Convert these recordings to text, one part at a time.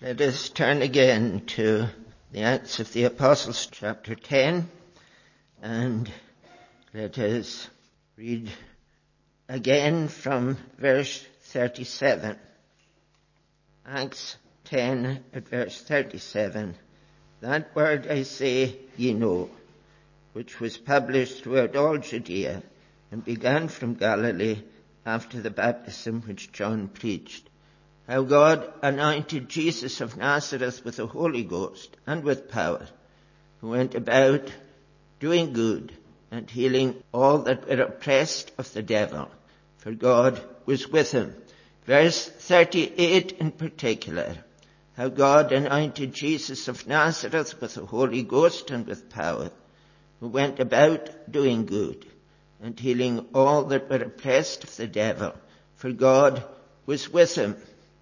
Let us turn again to the Acts of the Apostles, chapter 10, and let us read again from verse 37. Acts 10 at verse 37. That word I say ye know, which was published throughout all Judea, and began from Galilee after the baptism which John preached, how God anointed Jesus of Nazareth with the Holy Ghost and with power, who went about doing good and healing all that were oppressed of the devil, for God was with him. Verse 38 in particular, how God anointed Jesus of Nazareth with the Holy Ghost and with power, who went about doing good and healing all that were oppressed of the devil, for God was with him.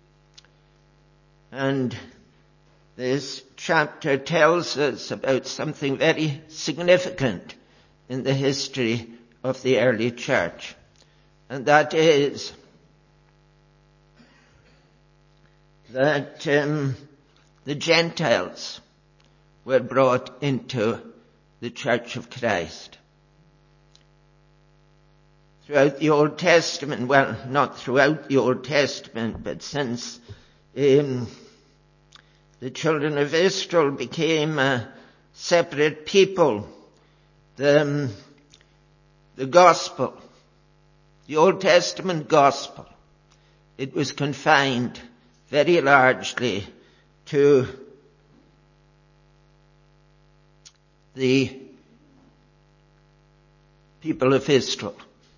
And this chapter tells us about something very significant in the history of the early church. And that is that the Gentiles were brought into the Church of Christ. Throughout the Old Testament, well, not throughout the Old Testament, but since the children of Israel became a separate people, the gospel, the Old Testament gospel, it was confined very largely to the people of Israel.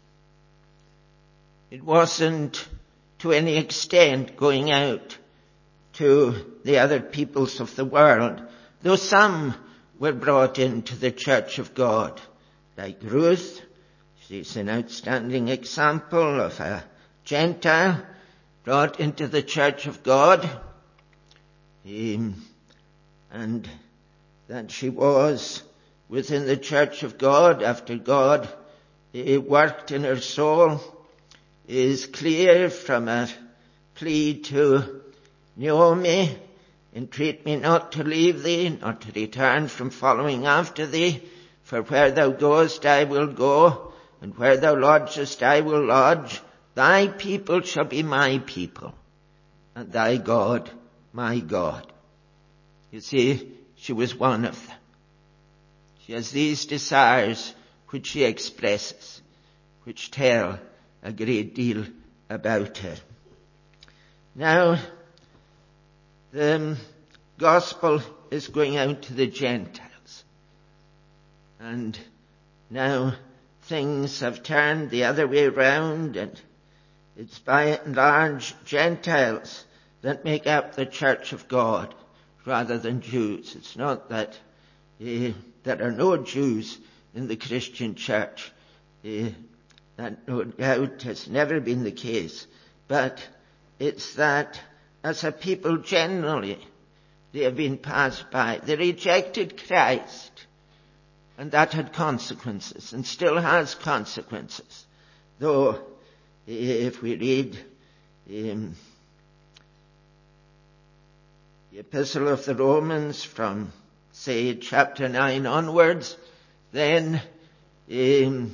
It wasn't to any extent going out to the other peoples of the world, though some were brought into the Church of God, like Ruth. She's an outstanding example of a Gentile brought into the Church of God, and that she was within the Church of God after God worked in her soul is clear from a plea to Naomi, entreat me not to leave thee, not to return from following after thee, for where thou goest I will go, and where thou lodgest I will lodge. Thy people shall be my people, and thy God my God. You see, she was one of them. She has these desires which she expresses, which tell a great deal about her. Now, the gospel is going out to the Gentiles. And now things have turned the other way around, and it's by and large Gentiles that make up the Church of God rather than Jews. It's not that there are no Jews in the Christian church. That no doubt has never been the case. But it's that as a people generally, they have been passed by. They rejected Christ, and that had consequences, and still has consequences. Though, if we read the Epistle of the Romans from, say, chapter 9 onwards, then you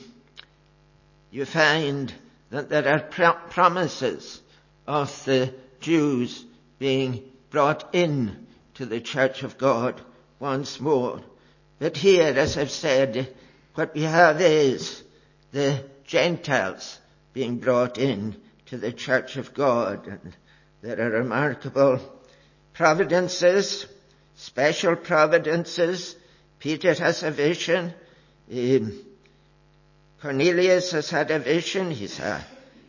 find that there are promises of the Jews being brought in to the Church of God once more. But here, as I've said, what we have is the Gentiles being brought in to the Church of God. And there are remarkable providences, special providences. Peter has a vision. Cornelius has had a vision. He's a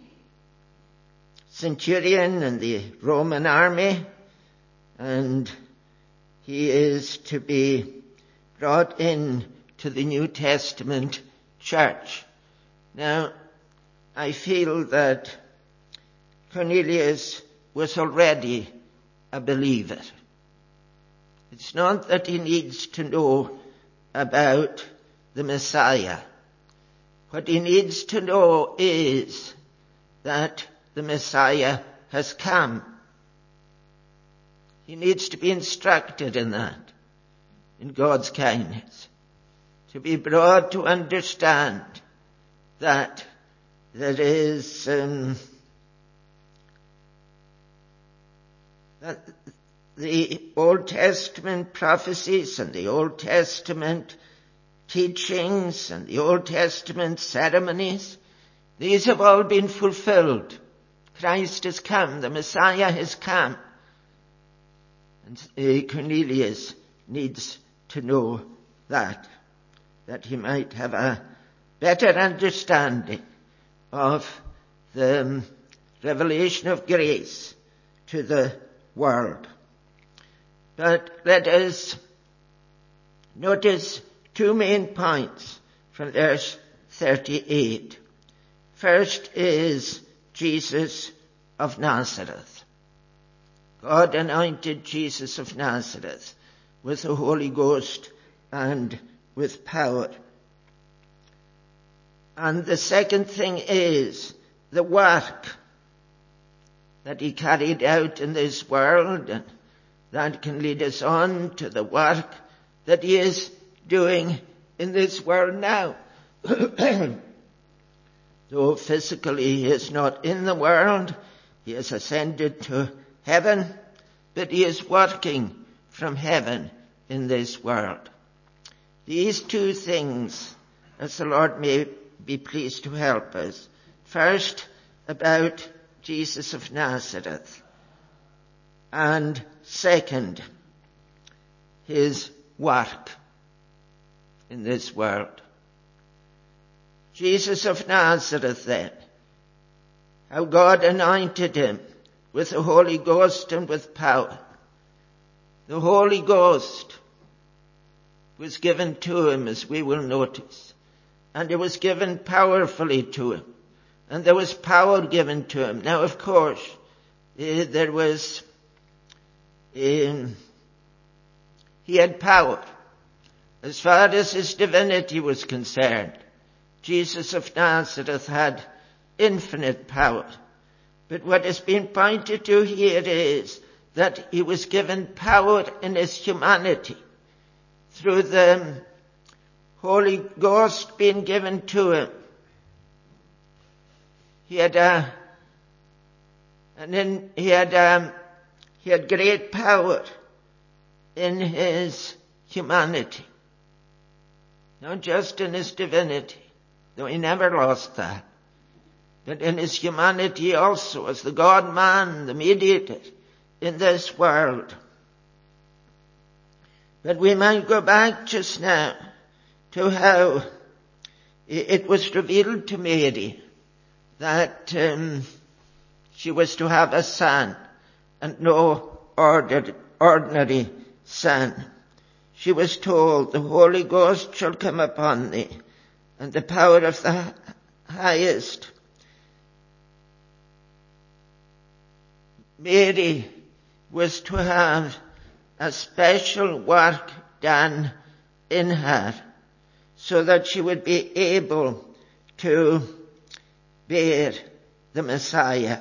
centurion in the Roman army, and he is to be brought in to the New Testament church. Now, I feel that Cornelius was already a believer. It's not that he needs to know about the Messiah. What he needs to know is that the Messiah has come. He needs to be instructed in that, in God's kindness, to be brought to understand that there is that the Old Testament prophecies and the Old Testament teachings and the Old Testament ceremonies, these have all been fulfilled. Christ has come, the Messiah has come. And Cornelius needs to know that he might have a better understanding of the revelation of grace to the world. But let us notice two main points from verse 38. First is Jesus of Nazareth. God anointed Jesus of Nazareth with the Holy Ghost and with power. And the second thing is the work that he carried out in this world, and that can lead us on to the work that he is doing in this world now. Though physically he is not in the world, he has ascended to heaven, but he is working from heaven in this world. These two things, as the Lord may be pleased to help us. First, about Jesus of Nazareth. And second, his work in this world. Jesus of Nazareth then, how God anointed him with the Holy Ghost and with power. The Holy Ghost was given to him, as we will notice, and it was given powerfully to him, and there was power given to him. Now, of course, there was he had power as far as his divinity was concerned. Jesus of Nazareth had infinite power. But what has been pointed to here is that he was given power in his humanity through the Holy Ghost being given to him. He had great power in his humanity, not just in his divinity, though he never lost that, but in his humanity also, as the God-man, the mediator in this world. But we might go back just now to how it was revealed to Mary that she was to have a son, and no ordinary son. She was told, the Holy Ghost shall come upon thee, and the power of the highest. Mary was to have a special work done in her, so that she would be able to bear the Messiah.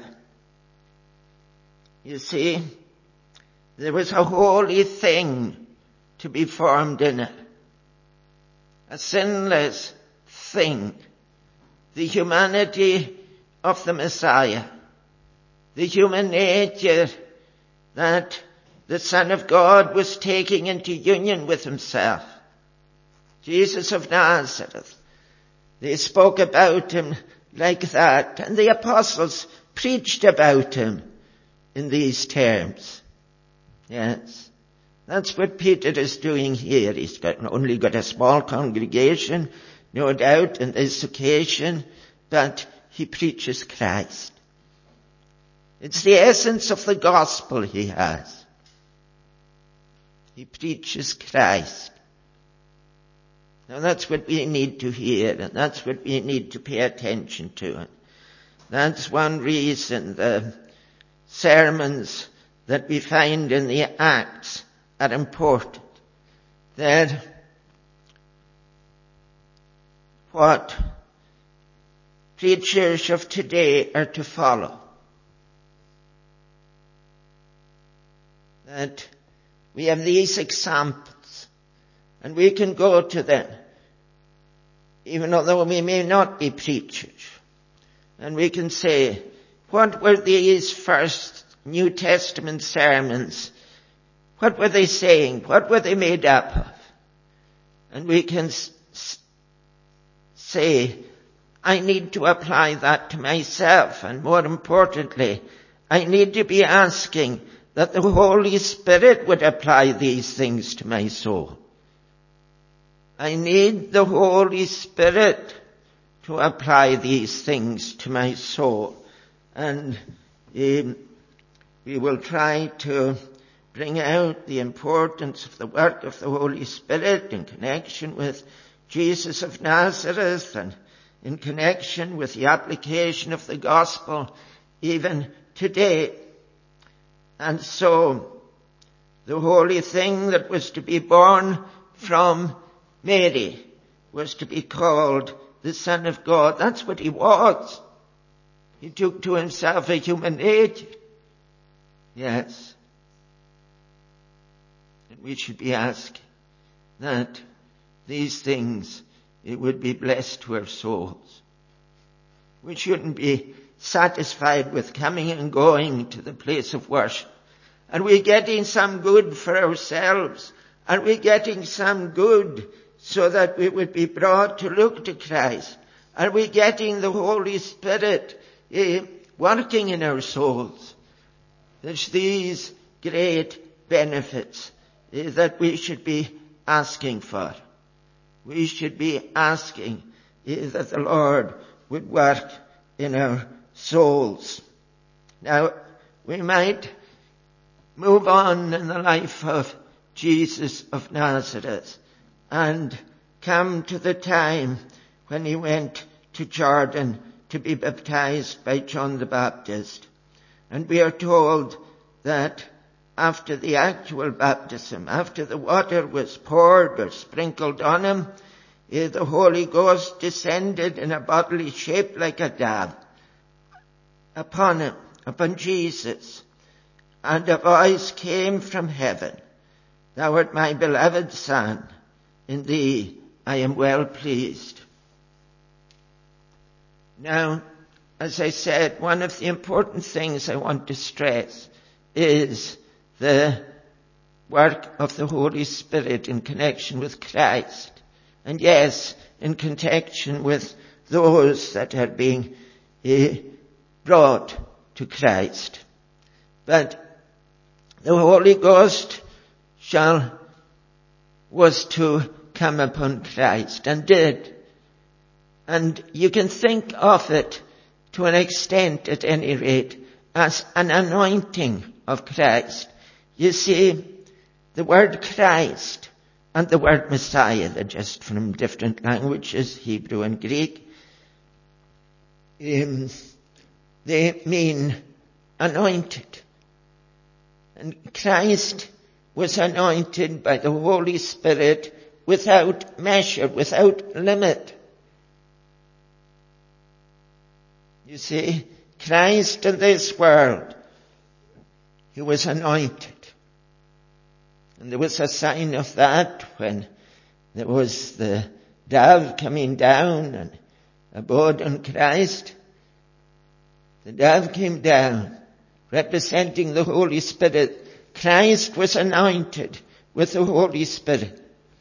You see, there was a holy thing to be formed in her, a sinless thing, the humanity of the Messiah, the human nature that the Son of God was taking into union with himself. Jesus of Nazareth. They spoke about him like that, and the apostles preached about him in these terms. Yes. That's what Peter is doing here. He's only got a small congregation, no doubt, on this occasion, but he preaches Christ. It's the essence of the gospel he has. He preaches Christ. Now that's what we need to hear, and that's what we need to pay attention to. And that's one reason the sermons that we find in the Acts are important. They're what preachers of today are to follow. that we have these examples, and we can go to them, even although we may not be preachers, and we can say, what were these first New Testament sermons? What were they saying? What were they made up of? And we can say, I need to apply that to myself, and more importantly, I need to be asking that the Holy Spirit would apply these things to my soul. I need the Holy Spirit to apply these things to my soul. And we will try to bring out the importance of the work of the Holy Spirit in connection with Jesus of Nazareth and in connection with the application of the gospel even today. And so the holy thing that was to be born from Mary was to be called the Son of God. That's what he was. He took to himself a human nature. Yes. And we should be asking that these things, it would be blessed to our souls. We shouldn't be satisfied with coming and going to the place of worship. Are we getting some good for ourselves? Are we getting some good so that we would be brought to look to Christ? Are we getting the Holy Spirit working in our souls? There's these great benefits that we should be asking for. We should be asking that the Lord would work in our souls. Now, we might move on in the life of Jesus of Nazareth and come to the time when he went to Jordan to be baptized by John the Baptist. And we are told that after the actual baptism, after the water was poured or sprinkled on him, the Holy Ghost descended in a bodily shape like a dove upon him, upon Jesus. And a voice came from heaven, Thou art my beloved Son, in thee I am well pleased. Now, as I said, one of the important things I want to stress is the work of the Holy Spirit in connection with Christ. And yes, in connection with those that are being brought to Christ. But the Holy Ghost was to come upon Christ, and did. And you can think of it to an extent, at any rate, as an anointing of Christ. You see, the word Christ and the word Messiah, they're just from different languages, Hebrew and Greek. They mean anointed. And Christ was anointed by the Holy Spirit without measure, without limit. You see, Christ in this world, he was anointed. And there was a sign of that when there was the dove coming down and abode on Christ. The dove came down, representing the Holy Spirit. Christ was anointed with the Holy Spirit.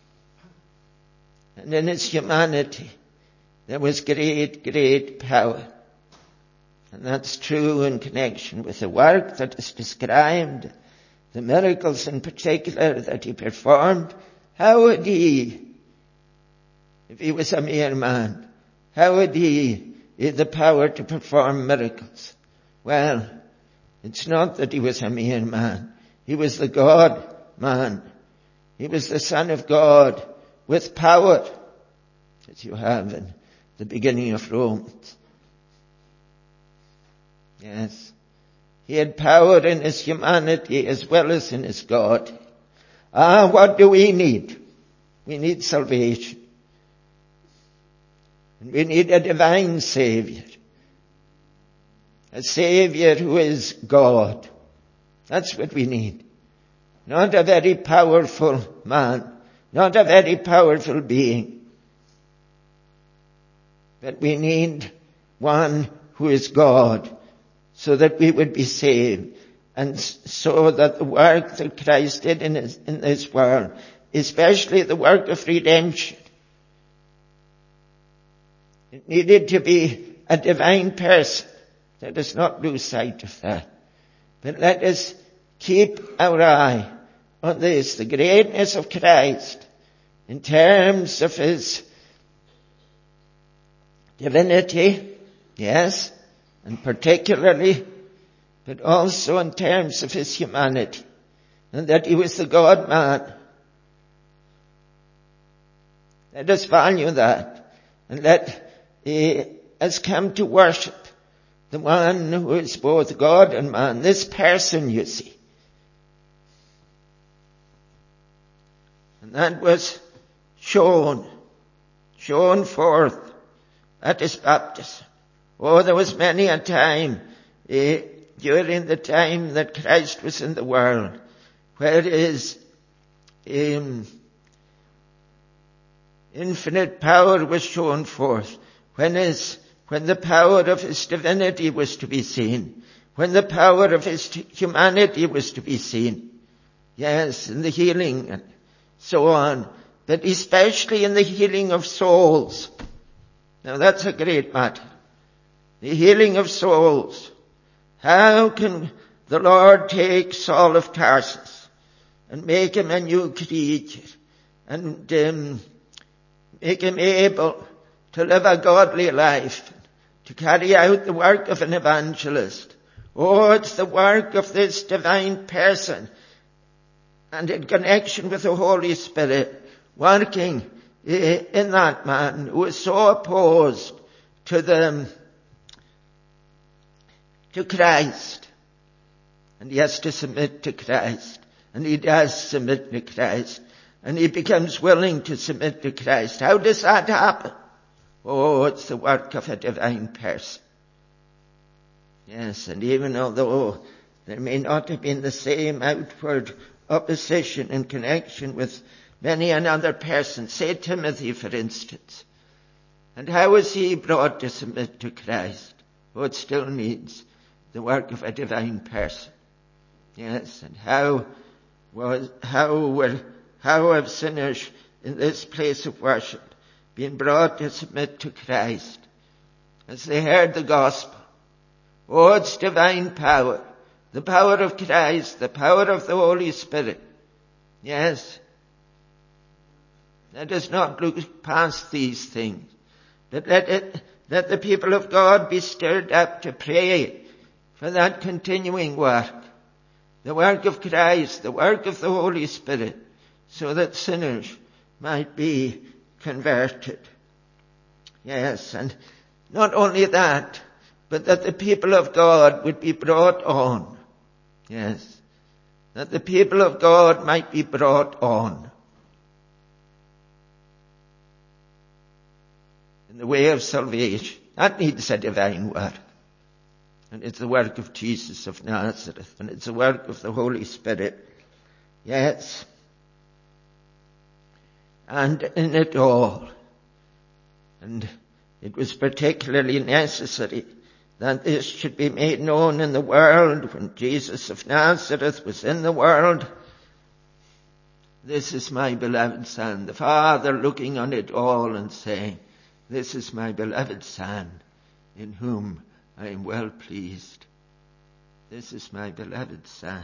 And in his humanity, there was great, great power. And that's true in connection with the work that is described, the miracles in particular that he performed. How would he, if he was a mere man, how would he have the power to perform miracles? Well, it's not that he was a mere man. He was the God-man. He was the Son of God with power, as you have in the beginning of Romans. Yes. He had power in his humanity as well as in his God. What do we need? We need salvation. And we need a divine Savior. A Savior who is God. That's what we need. not a very powerful man, not a very powerful being. But we need one who is God, so that we would be saved, and so that the work that Christ did in this world, especially the work of redemption, it needed to be a divine person. Let us not lose sight of that. But let us keep our eye on this, the greatness of Christ, in terms of his divinity, yes, and particularly, but also in terms of his humanity, and that he was the God-man. Let us value that, and let us come to worship the one who is both God and man, this person, you see. And that was shown forth at his baptism. Oh, there was many a time during the time that Christ was in the world where his infinite power was shown forth, when the power of his divinity was to be seen, when the power of his humanity was to be seen. Yes, in the healing and so on, but especially in the healing of souls. Now that's a great matter. The healing of souls. How can the Lord take Saul of Tarsus and make him a new creature and make him able to live a godly life, to carry out the work of an evangelist? Oh, it's the work of this divine person, and in connection with the Holy Spirit, working in that man who is so opposed to Christ. And he has to submit to Christ. And he does submit to Christ. And he becomes willing to submit to Christ. How does that happen? Oh, it's the work of a divine person. Yes, and even although there may not have been the same outward opposition in connection with many another person, say Timothy, for instance. And how was he brought to submit to Christ? Oh, it still needs the work of a divine person. Yes, and how have sinners in this place of worship been brought to submit to Christ as they heard the gospel? Oh, it's divine power. The power of Christ, the power of the Holy Spirit. Yes. Let us not look past these things, but let the people of God be stirred up to pray for that continuing work, the work of Christ, the work of the Holy Spirit, so that sinners might be converted. Yes, and not only that, but that the people of God would be brought on. Yes, that the people of God might be brought on in the way of salvation. That needs a divine work. And it's the work of Jesus of Nazareth. And it's the work of the Holy Spirit. Yes. And in it all. And it was particularly necessary that this should be made known in the world when Jesus of Nazareth was in the world. This is my beloved Son. The Father looking on it all and saying, this is my beloved Son, in whom I am well pleased. This is my beloved Son.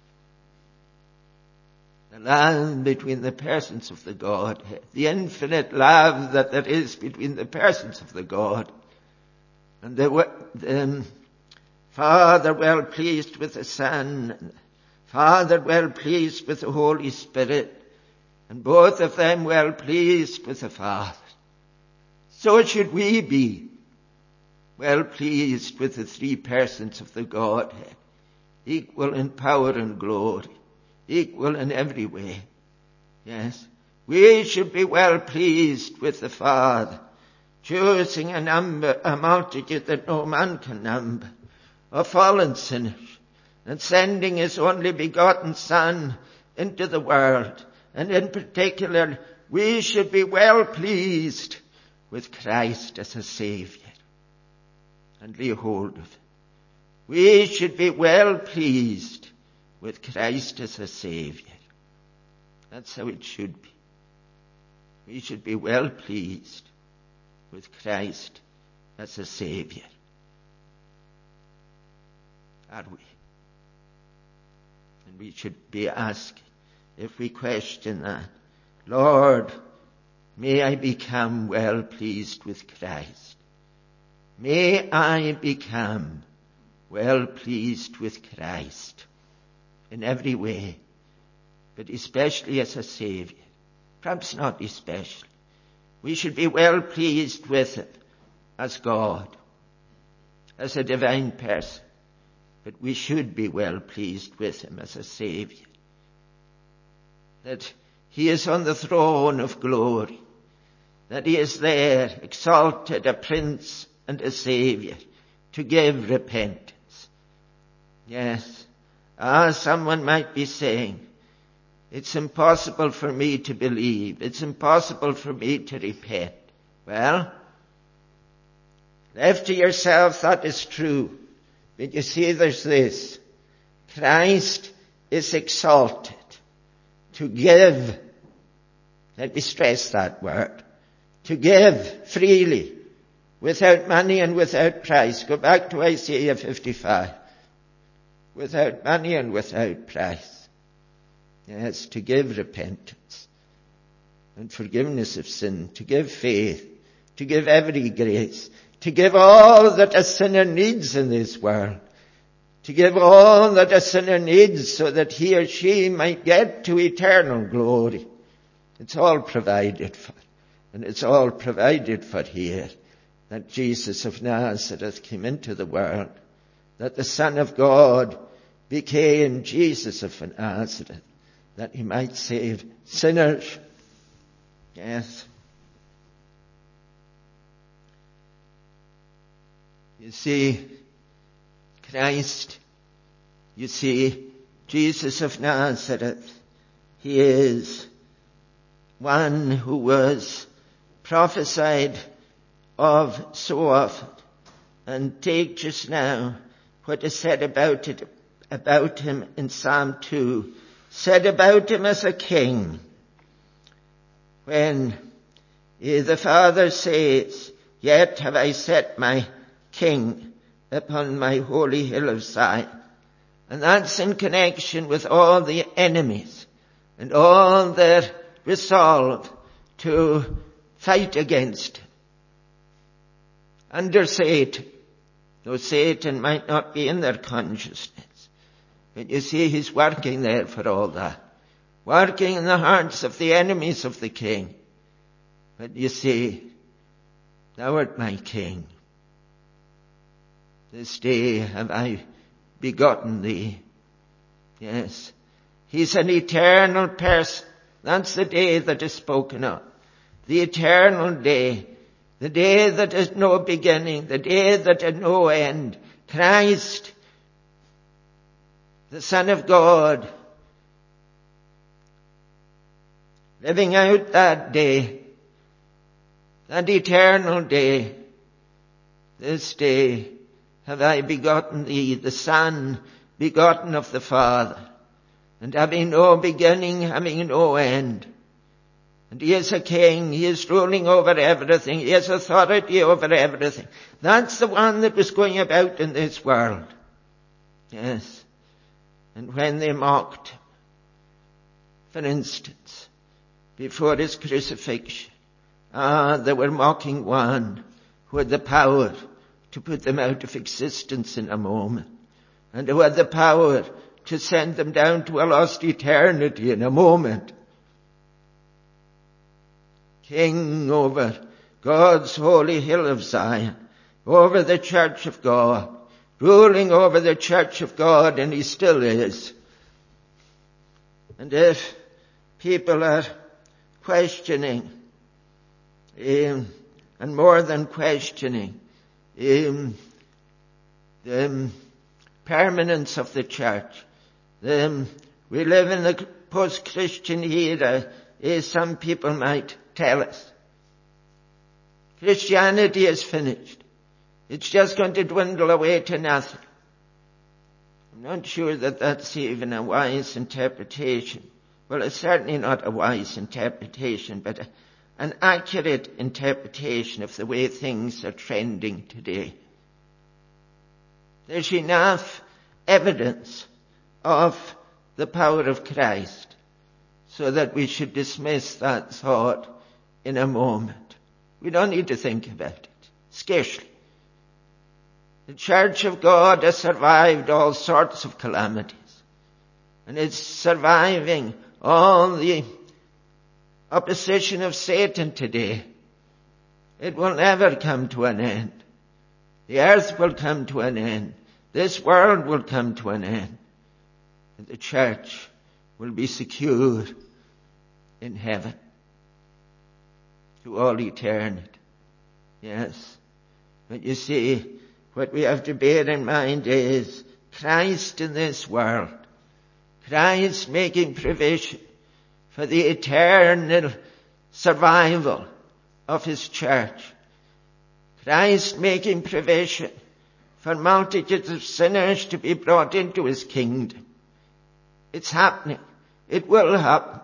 The love between the persons of the Godhead, the infinite love that there is between the persons of the God. And the Father well pleased with the Son, and Father well pleased with the Holy Spirit, and both of them well pleased with the Father. So should we be well pleased with the three persons of the Godhead, equal in power and glory, equal in every way. Yes, we should be well pleased with the Father, choosing a multitude that no man can number, of fallen sinners, and sending his only begotten Son into the world. And in particular, we should be well pleased with Christ as a Saviour and lay hold of it. We should be well pleased with Christ as a Saviour. That's how it should be. We should be well pleased with Christ as a Saviour. Are we? And we should be asking, if we question that, Lord, may I become well pleased with Christ. May I become well pleased with Christ in every way, but especially as a Saviour. Perhaps not especially. We should be well pleased with Him as God, as a divine person, but we should be well pleased with Him as a Saviour. That He is on the throne of glory, that He is there, exalted, a Prince and a Saviour, to give repentance. Yes, someone might be saying, it's impossible for me to believe, it's impossible for me to repent. Well, left to yourself, that is true. But you see, there's this. Christ is exalted to give. Let me stress that word. To give freely, without money and without price. Go back to Isaiah 55. Without money and without price. Yes, to give repentance and forgiveness of sin, to give faith, to give every grace, to give all that a sinner needs in this world, to give all that a sinner needs so that he or she might get to eternal glory. It's all provided for, and it's all provided for here, that Jesus of Nazareth came into the world, that the Son of God became Jesus of Nazareth, that He might save sinners. Yes. You see, Christ, you see, Jesus of Nazareth, He is one who was prophesied of so often. And take just now what is said about Him in Psalm 2, said about Him as a king. When the Father says, yet have I set my King upon my holy hill of Zion. And that's in connection with all the enemies and all their resolve to fight against Him. Under Satan, though Satan might not be in their consciousness, but you see, He's working there for all that. Working in the hearts of the enemies of the King. But you see, Thou art my King. This day have I begotten Thee. Yes. He's an eternal person. That's the day that is spoken of. The eternal day. The day that has no beginning. The day that has no end. Christ, the Son of God, living out that day, that eternal day. This day have I begotten Thee, the Son, begotten of the Father, and having no beginning, having no end. And He is a King, He is ruling over everything, He has authority over everything. That's the one that was going about in this world. Yes. And when they mocked Him, for instance, before His crucifixion, they were mocking one who had the power to put them out of existence in a moment, and who had the power to send them down to a lost eternity in a moment. King over God's holy hill of Zion, over the church of God, ruling over the church of God, and He still is. And if people are questioning, and more than questioning, the permanence of the church, we live in the post-Christian era, as some people might tell us. Christianity is finished. It's just going to dwindle away to nothing. I'm not sure that that's even a wise interpretation. Well, it's certainly not a wise interpretation, but an accurate interpretation of the way things are trending today. There's enough evidence of the power of Christ so that we should dismiss that thought in a moment. We don't need to think about it. Scarcely. The Church of God has survived all sorts of calamities. And it's surviving all the opposition of Satan today. It will never come to an end. The earth will come to an end. This world will come to an end. And the church will be secure in heaven to all eternity. Yes. But you see, what we have to bear in mind is Christ in this world. Christ making provision for the eternal survival of his church. Christ making provision for multitudes of sinners to be brought into his kingdom. It's happening. It will happen.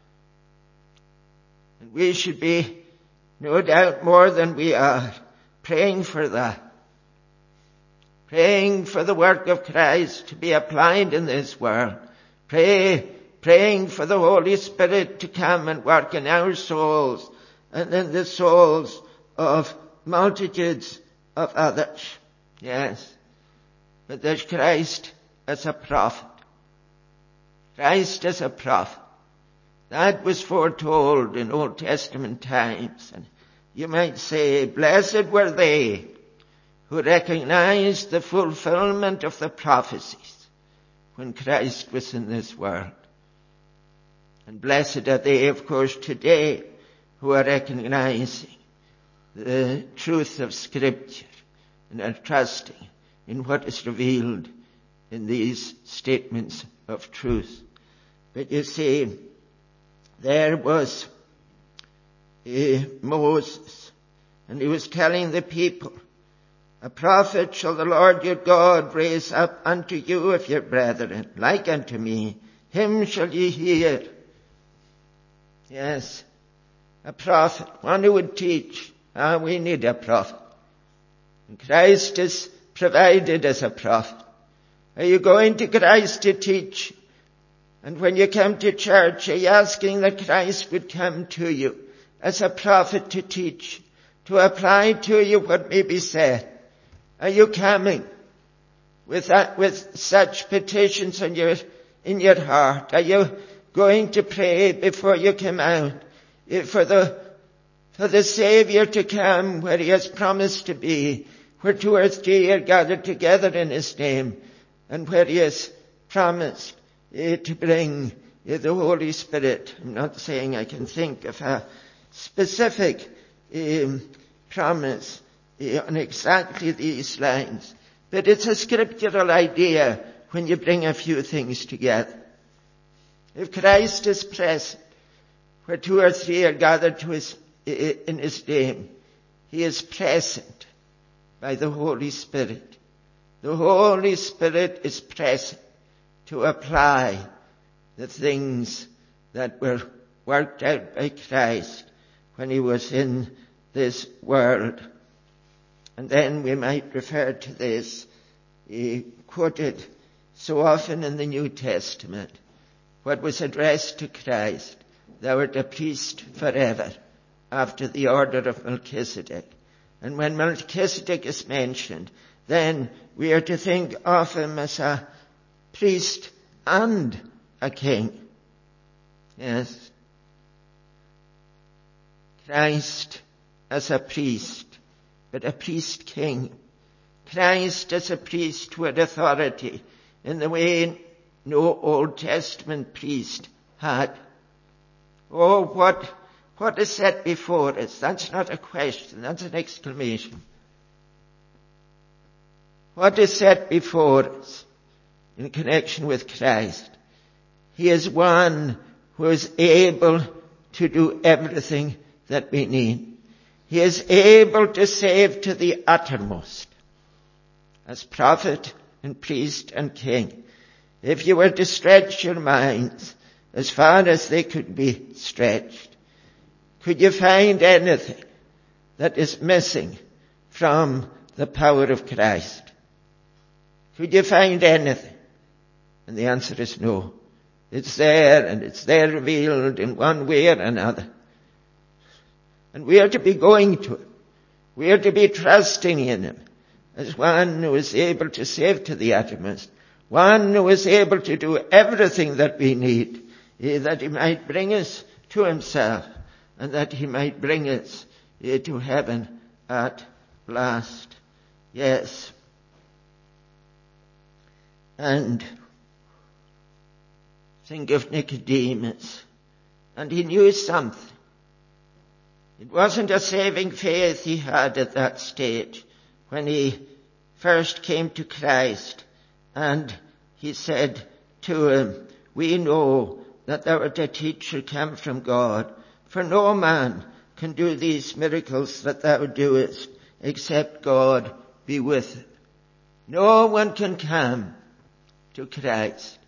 And we should be, no doubt more than we are, praying for that. Praying for the work of Christ to be applied in this world. Praying for the Holy Spirit to come and work in our souls and in the souls of multitudes of others. Yes. But there's Christ as a prophet. Christ as a prophet. That was foretold in Old Testament times. And you might say, blessed were they who recognized the fulfillment of the prophecies when Christ was in this world. And blessed are they, of course, today who are recognizing the truth of Scripture and are trusting in what is revealed in these statements of truth. But you see, there was Moses, and he was telling the people, a prophet shall the Lord your God raise up unto you of your brethren, like unto me. Him shall ye hear. Yes, a prophet, one who would teach. We need a prophet. And Christ is provided as a prophet. Are you going to Christ to teach? And when you come to church, are you asking that Christ would come to you as a prophet to teach, to apply to you what may be said? Are you coming with such petitions in your heart? Are you going to pray before you come out for the Savior to come where he has promised to be, where 2 or 3 are gathered together in his name, and where he has promised to bring the Holy Spirit? I'm not saying I can think of a specific promise on exactly these lines, but it's a scriptural idea when you bring a few things together. If Christ is present where 2 or 3 are gathered in his name, he is present by the Holy Spirit. The Holy Spirit is present to apply the things that were worked out by Christ when he was in this world. And then we might refer to this, quoted so often in the New Testament, what was addressed to Christ. Thou art a priest forever, after the order of Melchizedek. And when Melchizedek is mentioned, then we are to think of him as a priest and a king. Yes. Christ as a priest, but a priest king. Christ as a priest with authority in the way no Old Testament priest had. Oh, what is set before us? That's not a question, that's an exclamation. What is set before us in connection with Christ? He is one who is able to do everything that we need. He is able to save to the uttermost. As prophet and priest and king, if you were to stretch your minds as far as they could be stretched, could you find anything that is missing from the power of Christ? Could you find anything? And the answer is no. It's there, and it's there revealed in one way or another. And we are to be going to Him. We are to be trusting in Him as one who is able to save to the uttermost, one who is able to do everything that we need, that He might bring us to Himself, and that He might bring us to heaven at last. Yes. And think of Nicodemus. And he knew something. It wasn't a saving faith he had at that stage when he first came to Christ. And he said to him, "We know that thou art a teacher come from God, for no man can do these miracles that thou doest, except God be with him." No one can come to Christ.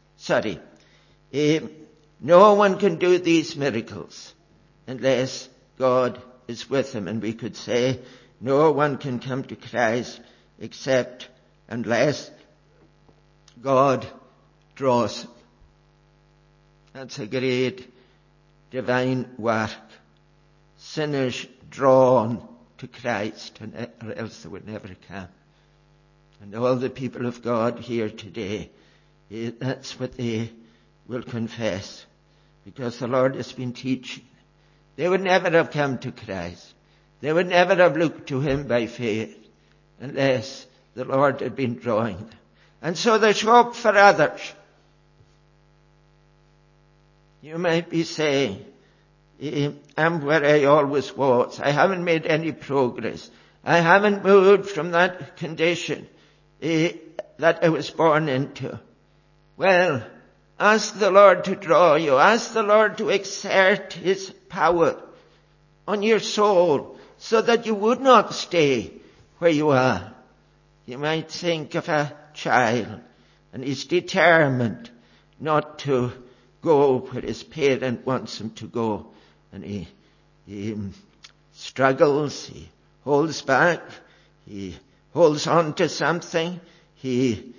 No one can do these miracles unless God is with him. And we could say, no one can come to Christ except unless God draws him. That's a great divine work. Sinners drawn to Christ, or else they would never come. And all the people of God here today, that's what they will confess, because the Lord has been teaching. They would never have come to Christ. They would never have looked to Him by faith unless the Lord had been drawing them. And so there's hope for others. You might be saying, I'm where I always was. I haven't made any progress. I haven't moved from that condition that I was born into. Well, ask the Lord to draw you. Ask the Lord to exert His power on your soul so that you would not stay where you are. You might think of a child, and he's determined not to go where his parent wants him to go. And he struggles, he holds back, he holds on to something, he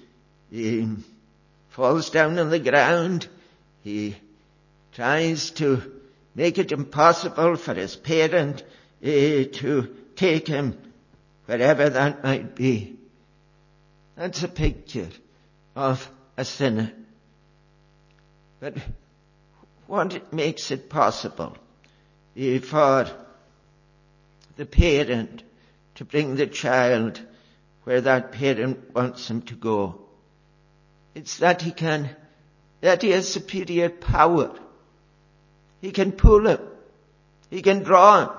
falls down on the ground, he tries to make it impossible for his parent to take him wherever that might be. That's a picture of a sinner. But what makes it possible for the parent to bring the child where that parent wants him to go? It's that he has superior power. He can pull him. He can draw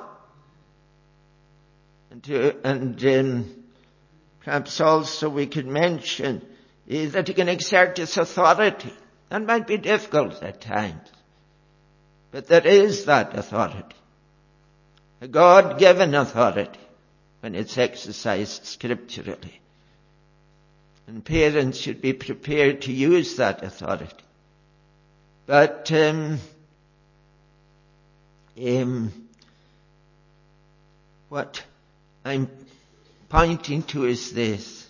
him. And perhaps also we could mention that he can exert his authority. That might be difficult at times. But there is that authority. A God-given authority when it's exercised scripturally. And parents should be prepared to use that authority. But what I'm pointing to is this.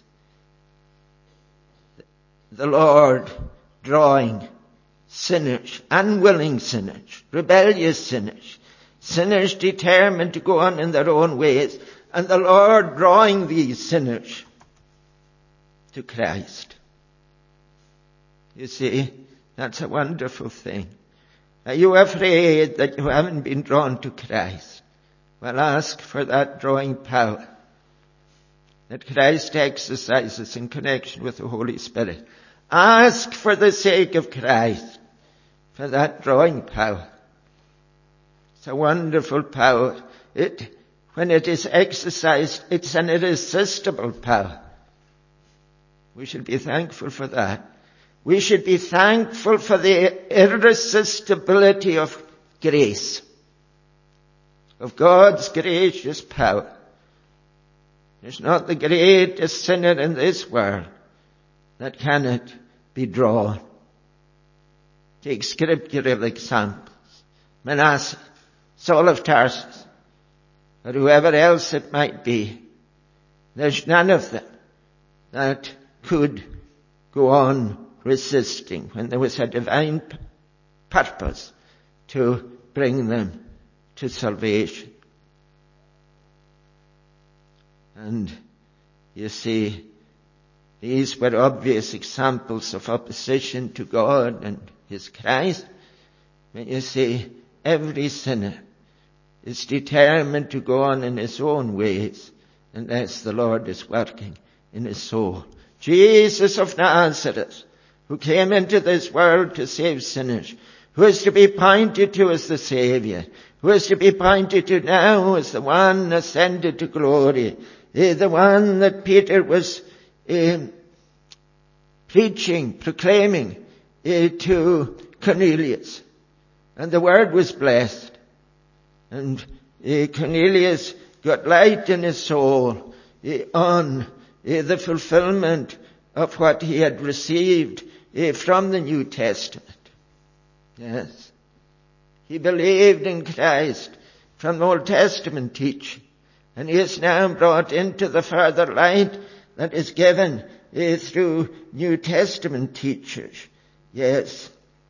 The Lord drawing sinners, unwilling sinners, rebellious sinners, sinners determined to go on in their own ways, and the Lord drawing these sinners to Christ. You see, that's a wonderful thing. Are you afraid that you haven't been drawn to Christ? Well, ask for that drawing power that Christ exercises in connection with the Holy Spirit. Ask for the sake of Christ for that drawing power. It's a wonderful power. When it is exercised, it's an irresistible power. We should be thankful for that. We should be thankful for the irresistibility of grace, of God's gracious power. There's not the greatest sinner in this world that cannot be drawn. Take scriptural examples. Manasseh, Saul of Tarsus, or whoever else it might be. There's none of them that could go on resisting when there was a divine purpose to bring them to salvation. And you see, these were obvious examples of opposition to God and His Christ. But you see, every sinner is determined to go on in his own ways unless the Lord is working in his soul. Jesus of Nazareth, who came into this world to save sinners, who is to be pointed to as the Saviour, who is to be pointed to now as the one ascended to glory, the one that Peter was preaching, proclaiming to Cornelius. And the word was blessed. And Cornelius got light in his soul on the fulfillment of what he had received from the New Testament. Yes. He believed in Christ from the Old Testament teaching. And he is now brought into the further light that is given through New Testament teachers. Yes.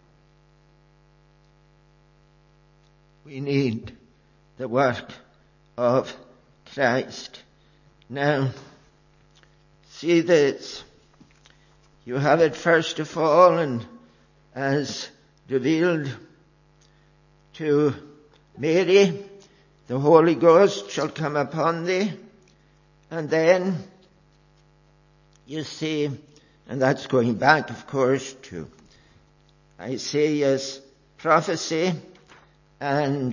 We need the work of Christ. Now, see this. You have it first of all, and as revealed to Mary, the Holy Ghost shall come upon thee. And then, you see, and that's going back, of course, to Isaiah's prophecy, and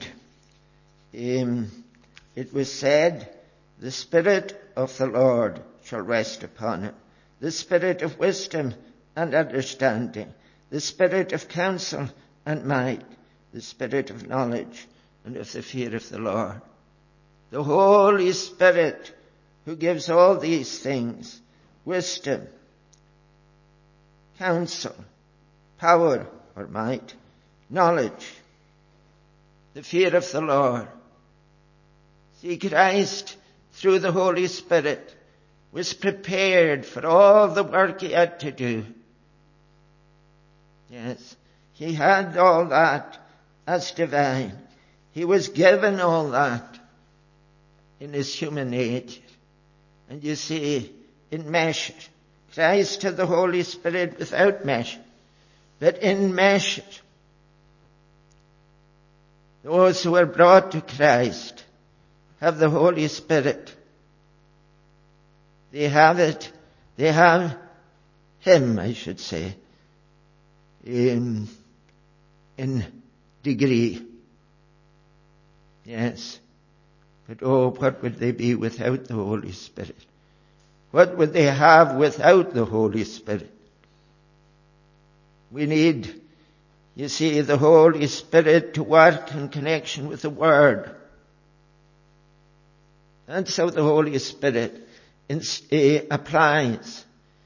it was said, the Spirit of the Lord shall rest upon him, the Spirit of wisdom and understanding, the Spirit of counsel and might, the Spirit of knowledge and of the fear of the Lord. The Holy Spirit who gives all these things, wisdom, counsel, power or might, knowledge, the fear of the Lord. See, Christ, through the Holy Spirit, was prepared for all the work he had to do. Yes, he had all that as divine. He was given all that in his human nature. And you see, in measure, Christ had the Holy Spirit without measure. But in measure, those who are brought to Christ have the Holy Spirit. They have it. They have Him, I should say, in degree. Yes. But oh, what would they be without the Holy Spirit? What would they have without the Holy Spirit? We need, you see, the Holy Spirit to work in connection with the Word. That's how the Holy Spirit applies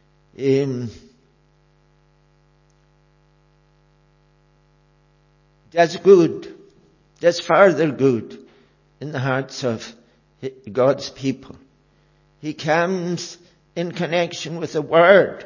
does good, does further good in the hearts of God's people. He comes in connection with the Word.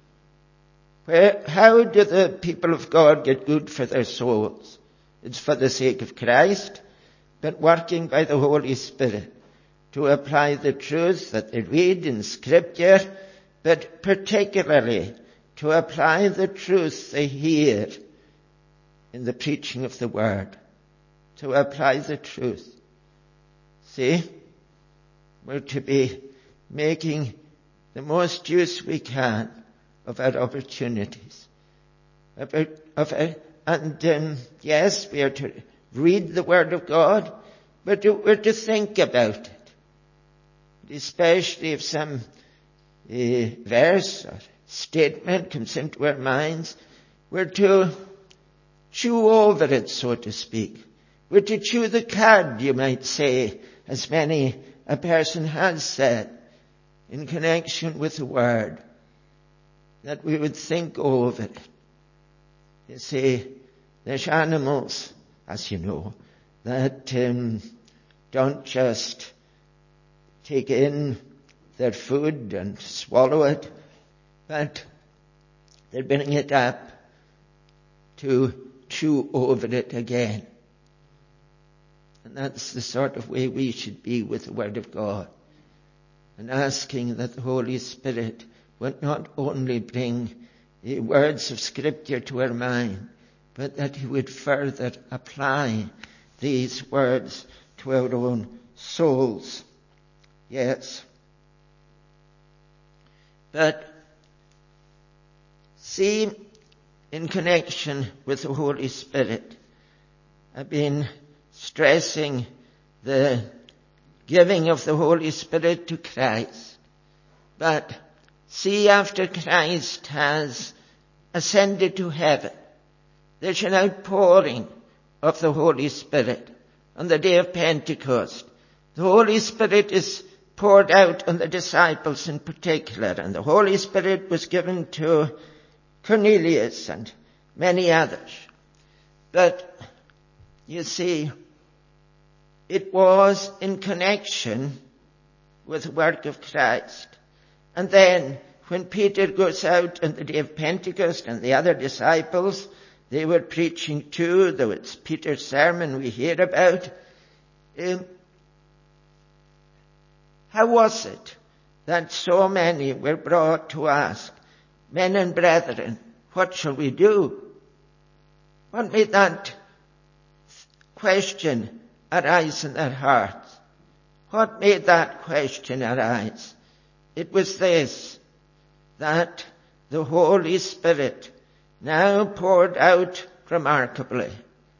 How do the people of God get good for their souls? It's for the sake of Christ, but working by the Holy Spirit to apply the truth that they read in Scripture, but particularly to apply the truth they hear in the preaching of the Word. To apply the truth. See? We're to be making the most use we can of our opportunities. Yes, we are to read the Word of God, but we're to think about it. Especially if some verse or statement comes into our minds, we're to chew over it, so to speak. We're to chew the cud, you might say, as many a person has said, in connection with the word, that we would think over it. You see, there's animals, as you know, that don't just take in their food and swallow it, but they bring it up to chew over it again. And that's the sort of way we should be with the Word of God, and asking that the Holy Spirit would not only bring the words of Scripture to our mind, but that He would further apply these words to our own souls. Yes. But see, in connection with the Holy Spirit, I've been stressing the giving of the Holy Spirit to Christ. But see, after Christ has ascended to heaven, there's an outpouring of the Holy Spirit on the day of Pentecost. The Holy Spirit is poured out on the disciples in particular, and the Holy Spirit was given to Cornelius and many others. But you see, it was in connection with the work of Christ. And then when Peter goes out on the day of Pentecost and the other disciples, they were preaching too, though it's Peter's sermon we hear about. How was it that so many were brought to ask, men and brethren, what shall we do? What made that question arise in their hearts? What made that question arise? It was this, that the Holy Spirit, now poured out remarkably,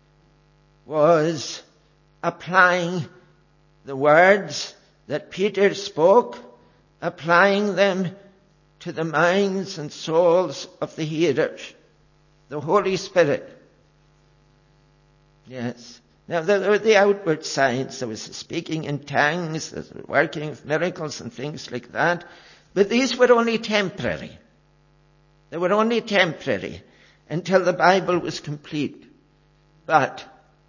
was applying the words that Peter spoke, applying them to the minds and souls of the hearers. The Holy Spirit. Yes. Now there were the outward signs. There was the speaking in tongues, the working of miracles and things like that. But these were only temporary. They were only temporary until the Bible was complete. But,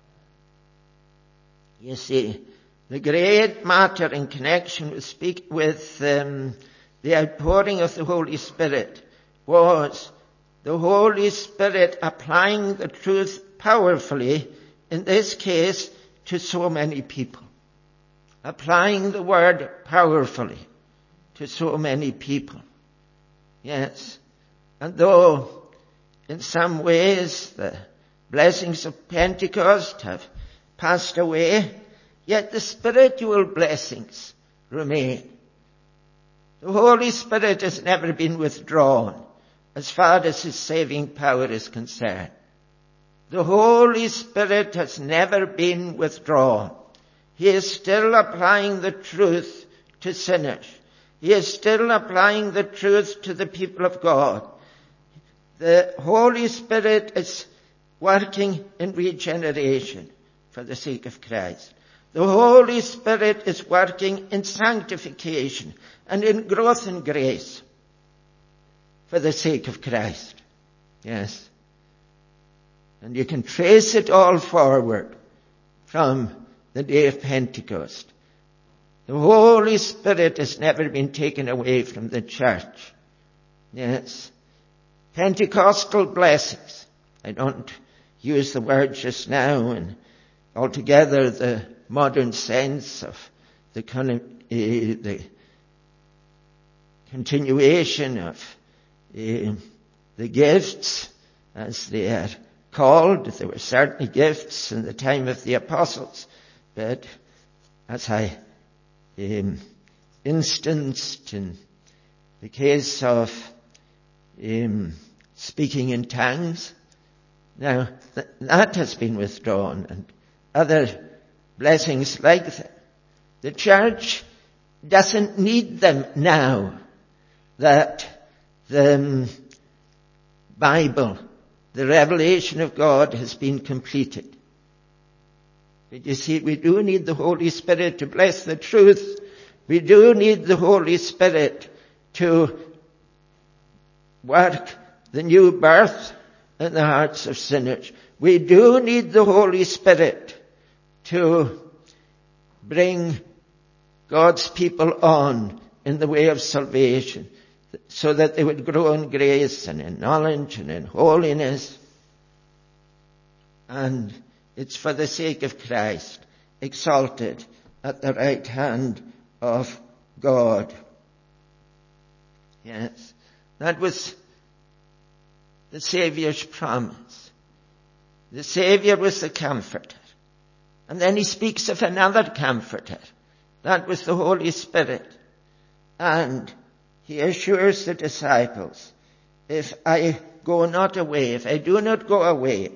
you see, the great matter in connection with the outpouring of the Holy Spirit was the Holy Spirit applying the truth powerfully, in this case, to so many people. Applying the word powerfully to so many people. Yes. And though in some ways the blessings of Pentecost have passed away, yet the spiritual blessings remain. The Holy Spirit has never been withdrawn as far as His saving power is concerned. The Holy Spirit has never been withdrawn. He is still applying the truth to sinners. He is still applying the truth to the people of God. The Holy Spirit is working in regeneration for the sake of Christ. The Holy Spirit is working in sanctification and in growth in grace for the sake of Christ. Yes. And you can trace it all forward from the day of Pentecost. The Holy Spirit has never been taken away from the church. Yes. Pentecostal blessings. I don't use the word just now in altogether the modern sense of the continuation of the gifts as they are called. There were certainly gifts in the time of the apostles, but as I instanced in the case of speaking in tongues, now that has been withdrawn, and other blessings like that. The church doesn't need them now that the Bible, the revelation of God has been completed. But you see, we do need the Holy Spirit to bless the truth. We do need the Holy Spirit to work the new birth in the hearts of sinners. We do need the Holy Spirit to bring God's people on in the way of salvation, so that they would grow in grace and in knowledge and in holiness. And it's for the sake of Christ, exalted at the right hand of God. Yes, that was the Saviour's promise. The Saviour was the Comforter. And then he speaks of another Comforter. That was the Holy Spirit. And he assures the disciples, if I go not away, if I do not go away,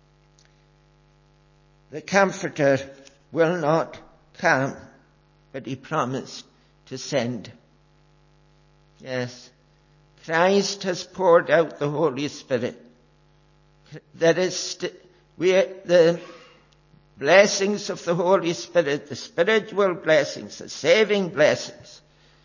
the Comforter will not come. But he promised to send. Yes, Christ has poured out the Holy Spirit. That is, the blessings of the Holy Spirit, the spiritual blessings, the saving blessings,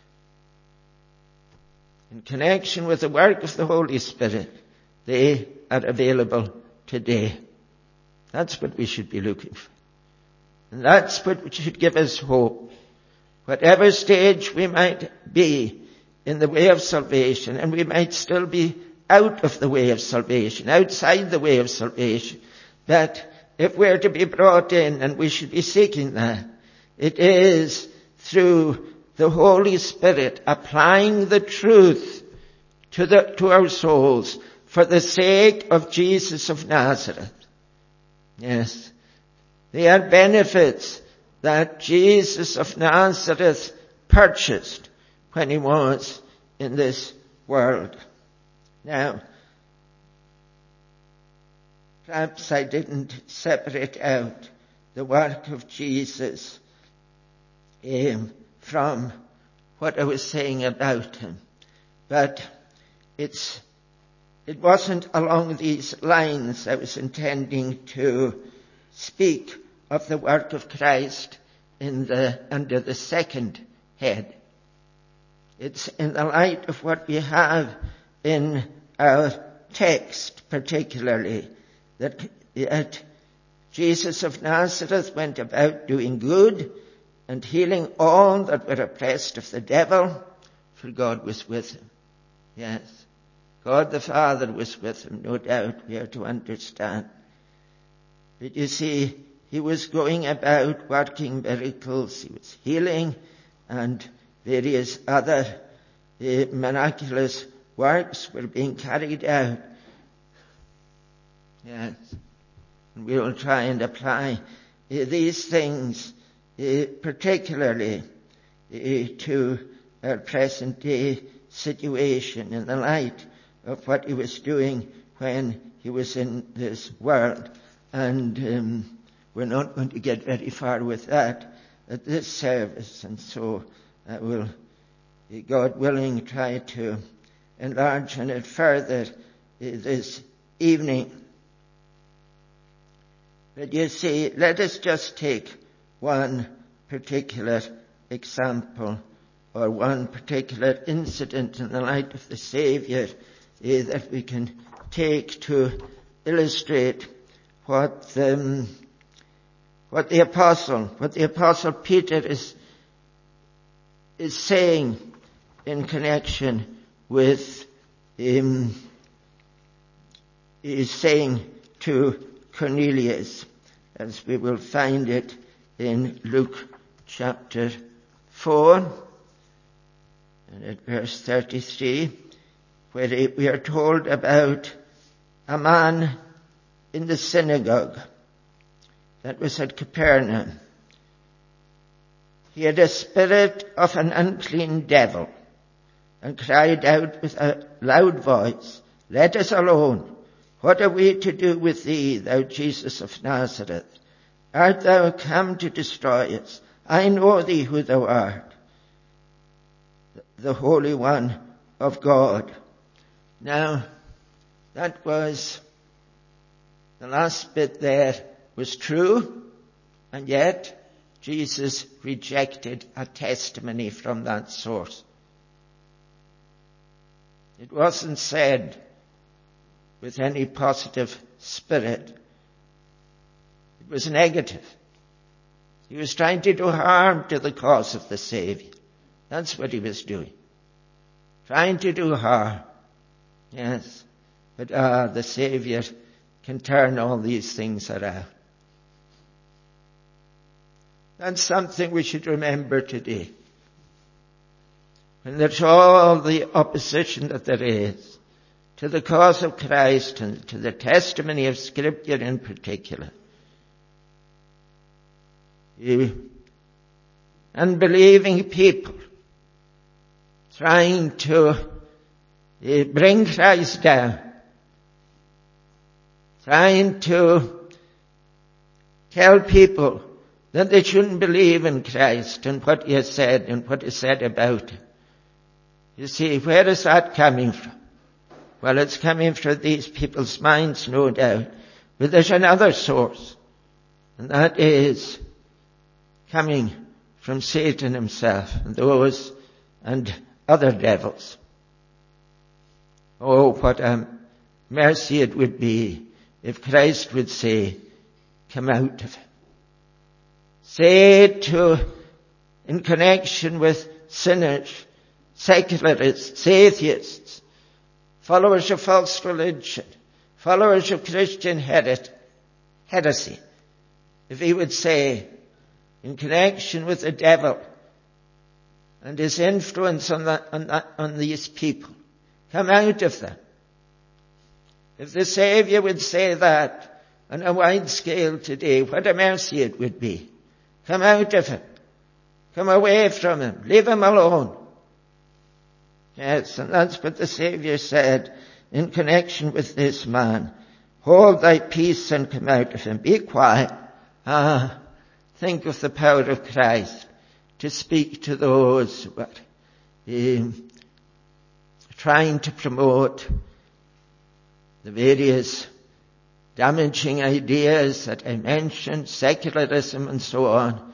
in connection with the work of the Holy Spirit, they are available today. That's what we should be looking for. And that's what should give us hope. Whatever stage we might be in the way of salvation, and we might still be out of the way of salvation, outside the way of salvation, but if we're to be brought in, and we should be seeking that, it is through the Holy Spirit applying the truth to our souls for the sake of Jesus of Nazareth. Yes, they are benefits that Jesus of Nazareth purchased when he was in this world. Now, perhaps I didn't separate out the work of Jesus from what I was saying about him. But it wasn't along these lines I was intending to speak of the work of Christ under the second head. It's in the light of what we have in our text particularly, that Jesus of Nazareth went about doing good and healing all that were oppressed of the devil, for God was with him. Yes, God the Father was with him, no doubt we are to understand. But you see, he was going about working miracles, he was healing, and various other miraculous works were being carried out. Yes, and we will try and apply these things particularly to our present day situation in the light of what he was doing when he was in this world. And we're not going to get very far with that at this service, and so I will, God willing, try to enlarge on it further this evening. But you see, let us just take one particular example or one particular incident in the light of the Saviour that we can take to illustrate what the apostle Peter is saying in connection with is saying to Cornelius, as we will find it in Luke chapter 4 and at verse 33, where we are told about a man in the synagogue that was at Capernaum. He had a spirit of an unclean devil and cried out with a loud voice, "Let us alone. What are we to do with thee, thou Jesus of Nazareth? Art thou come to destroy us? I know thee who thou art, the Holy One of God." Now, that was, the last bit there was true, and yet Jesus rejected a testimony from that source. It wasn't said with any positive spirit. It was negative. He was trying to do harm to the cause of the Savior. That's what he was doing. Trying to do harm. Yes. But the Savior can turn all these things around. That's something we should remember today. When there's all the opposition that there is to the cause of Christ and to the testimony of Scripture in particular. Unbelieving people trying to bring Christ down, trying to tell people that they shouldn't believe in Christ and what he has said and what is said about him. You see, where is that coming from? Well, it's coming from these people's minds, no doubt. But there's another source, and that is coming from Satan himself and those and other devils. Oh, what a mercy it would be if Christ would say, come out of him. Say to, in connection with sinners, secularists, atheists, followers of false religion, followers of Christian heresy, if he would say, in connection with the devil and his influence on these people, come out of them. If the Savior would say that on a wide scale today, what a mercy it would be. Come out of him. Come away from him. Leave him alone. Yes, and that's what the Savior said in connection with this man. Hold thy peace and come out of him. Be quiet. Think of the power of Christ to speak to those who are trying to promote the various damaging ideas that I mentioned, secularism and so on.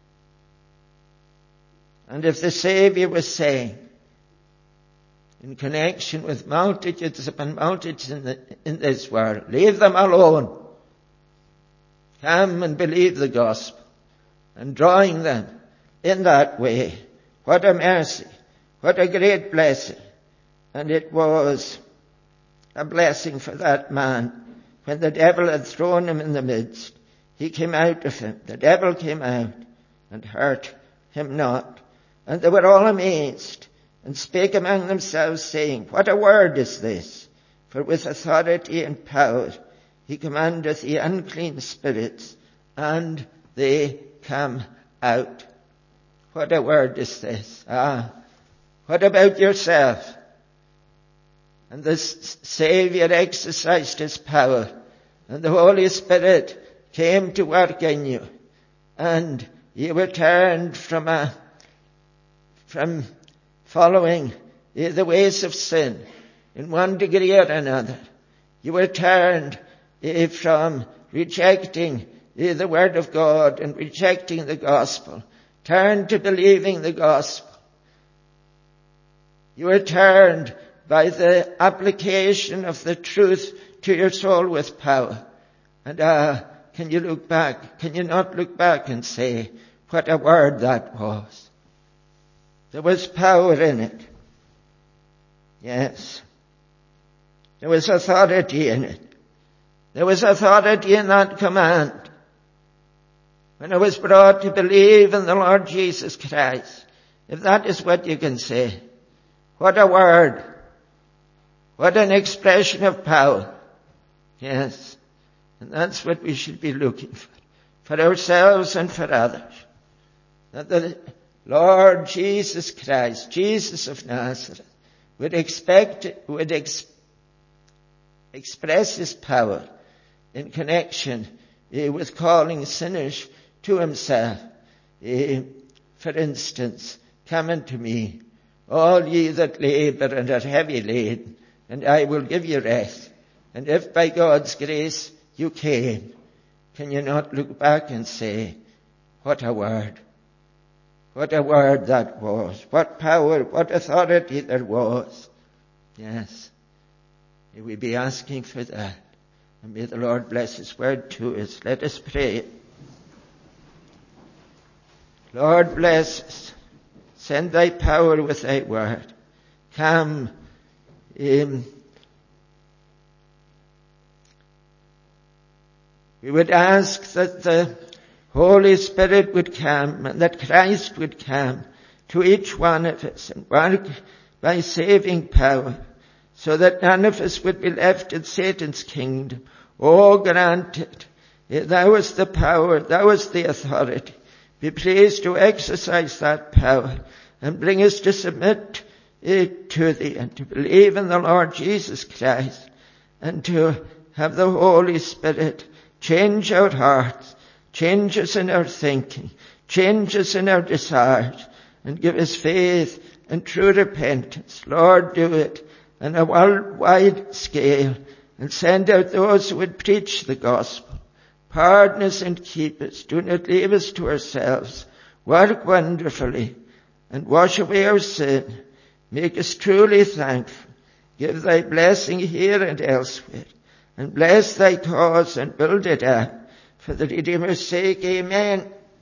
And if the Savior was saying, in connection with multitudes upon multitudes in this world, leave them alone. Come and believe the gospel. And drawing them in that way, what a mercy, what a great blessing. And it was a blessing for that man. When the devil had thrown him in the midst, he came out of him. The devil came out and hurt him not. And they were all amazed and spake among themselves, saying, what a word is this? For with authority and power he commandeth the unclean spirits, and they come out. What a word is this? What about yourself? And the Savior exercised his power, and the Holy Spirit came to work in you, and you were turned from following the ways of sin in one degree or another. You were turned from rejecting the Word of God and rejecting the gospel, turned to believing the gospel. You were turned by the application of the truth to your soul with power. And can you look back? Can you not look back and say, what a word that was? There was power in it. Yes. There was authority in it. There was authority in that command. When I was brought to believe in the Lord Jesus Christ, if that is what you can say, what a word. What an expression of power. Yes. And that's what we should be looking for ourselves and for others. That the Lord Jesus Christ, Jesus of Nazareth, would express his power in connection with calling sinners to himself. For instance, come unto me, all ye that labour and are heavy laden, and I will give you rest. And if by God's grace you came, can you not look back and say, what a word. What a word that was. What power, what authority there was. Yes. May we be asking for that. And may the Lord bless his word to us. Let us pray. Lord, bless us. Send thy power with thy word. Come. We would ask that the Holy Spirit would come and that Christ would come to each one of us and work by saving power so that none of us would be left in Satan's kingdom. Oh, granted, thou hast the power, thou hast the authority. Be pleased to exercise that power and bring us to submit it to thee and to believe in the Lord Jesus Christ and to have the Holy Spirit change our hearts, change us in our thinking, change us in our desires, and give us faith and true repentance. Lord, do it on a worldwide scale and send out those who would preach the gospel. Pardon us and keep us. Do not leave us to ourselves. Work wonderfully and wash away our sin. Make us truly thankful. Give thy blessing here and elsewhere. And bless thy cause and build it up. For the Redeemer's sake, amen.